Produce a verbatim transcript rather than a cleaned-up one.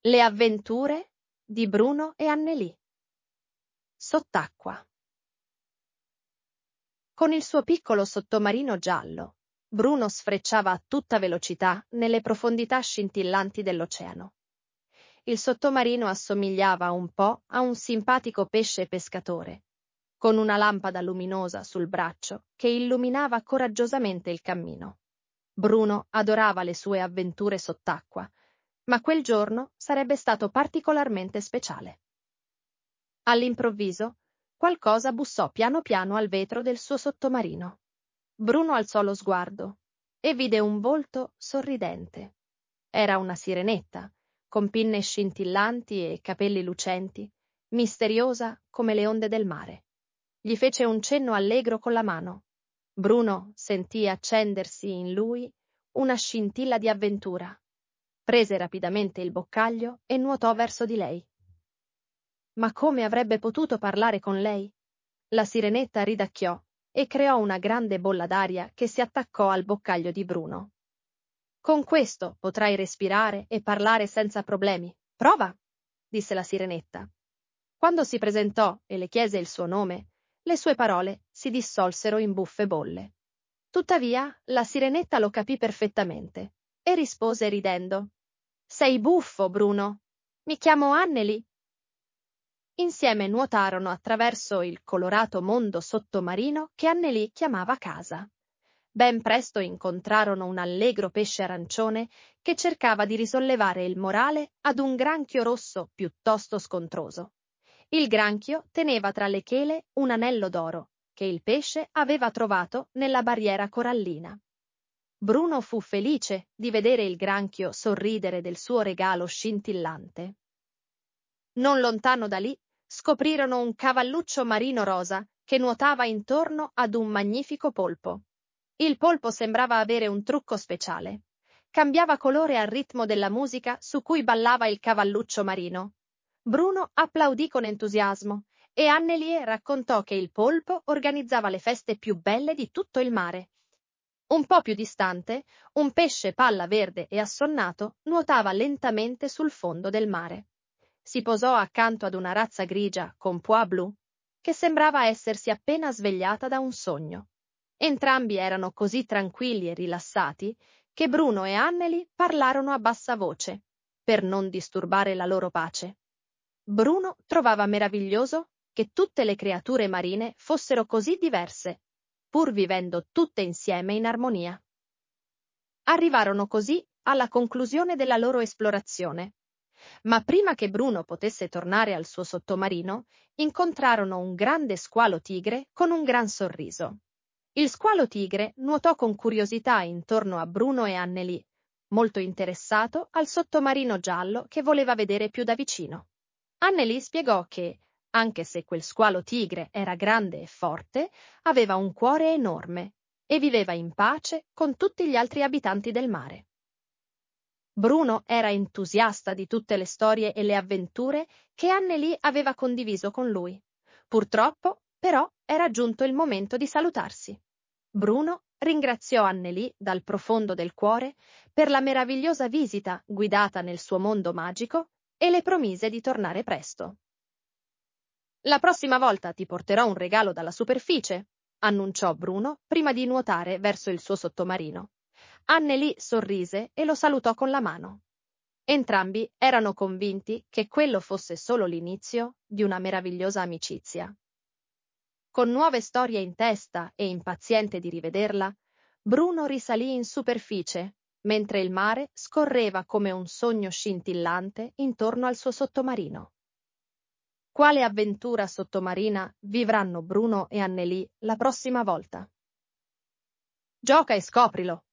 Le avventure di Bruno e Anneli. Sott'acqua. Con il suo piccolo sottomarino giallo, Bruno sfrecciava a tutta velocità nelle profondità scintillanti dell'oceano. Il sottomarino assomigliava un po' a un simpatico pesce pescatore, con una lampada luminosa sul braccio che illuminava coraggiosamente il cammino. Bruno adorava le sue avventure sott'acqua, ma quel giorno sarebbe stato particolarmente speciale. All'improvviso, qualcosa bussò piano piano al vetro del suo sottomarino. Bruno alzò lo sguardo e vide un volto sorridente. Era una sirenetta, con pinne scintillanti e capelli lucenti, misteriosa come le onde del mare. Gli fece un cenno allegro con la mano. Bruno sentì accendersi in lui una scintilla di avventura. Prese rapidamente il boccaglio e nuotò verso di lei. Ma come avrebbe potuto parlare con lei? La sirenetta ridacchiò e creò una grande bolla d'aria che si attaccò al boccaglio di Bruno. Con questo potrai respirare e parlare senza problemi. Prova, disse la sirenetta. Quando si presentò e le chiese il suo nome, le sue parole si dissolsero in buffe bolle. Tuttavia, la sirenetta lo capì perfettamente e rispose ridendo: Sei buffo, Bruno. Mi chiamo Anneli. Insieme nuotarono attraverso il colorato mondo sottomarino che Anneli chiamava casa. Ben presto incontrarono un allegro pesce arancione che cercava di risollevare il morale ad un granchio rosso piuttosto scontroso. Il granchio teneva tra le chele un anello d'oro che il pesce aveva trovato nella barriera corallina. Bruno fu felice di vedere il granchio sorridere del suo regalo scintillante. Non lontano da lì scoprirono un cavalluccio marino rosa che nuotava intorno ad un magnifico polpo. Il polpo sembrava avere un trucco speciale. Cambiava colore al ritmo della musica su cui ballava il cavalluccio marino. Bruno applaudì con entusiasmo e Annelie raccontò che il polpo organizzava le feste più belle di tutto il mare. Un po' più distante, un pesce palla verde e assonnato nuotava lentamente sul fondo del mare. Si posò accanto ad una razza grigia con pois blu, che sembrava essersi appena svegliata da un sogno. Entrambi erano così tranquilli e rilassati che Bruno e Anneli parlarono a bassa voce, per non disturbare la loro pace. Bruno trovava meraviglioso che tutte le creature marine fossero così diverse, pur vivendo tutte insieme in armonia. Arrivarono così alla conclusione della loro esplorazione. Ma prima che Bruno potesse tornare al suo sottomarino, incontrarono un grande squalo tigre con un gran sorriso. Il squalo tigre nuotò con curiosità intorno a Bruno e Anneli, molto interessato al sottomarino giallo che voleva vedere più da vicino. Anneli spiegò che, anche se quel squalo tigre era grande e forte, aveva un cuore enorme e viveva in pace con tutti gli altri abitanti del mare. Bruno era entusiasta di tutte le storie e le avventure che Anneli aveva condiviso con lui. Purtroppo, però, era giunto il momento di salutarsi. Bruno ringraziò Anneli dal profondo del cuore per la meravigliosa visita guidata nel suo mondo magico e le promise di tornare presto. La prossima volta ti porterò un regalo dalla superficie, annunciò Bruno prima di nuotare verso il suo sottomarino. Anneli sorrise e lo salutò con la mano. Entrambi erano convinti che quello fosse solo l'inizio di una meravigliosa amicizia. Con nuove storie in testa e impaziente di rivederla, Bruno risalì in superficie, mentre il mare scorreva come un sogno scintillante intorno al suo sottomarino. Quale avventura sottomarina vivranno Bruno e Anneli la prossima volta? Gioca e scoprilo!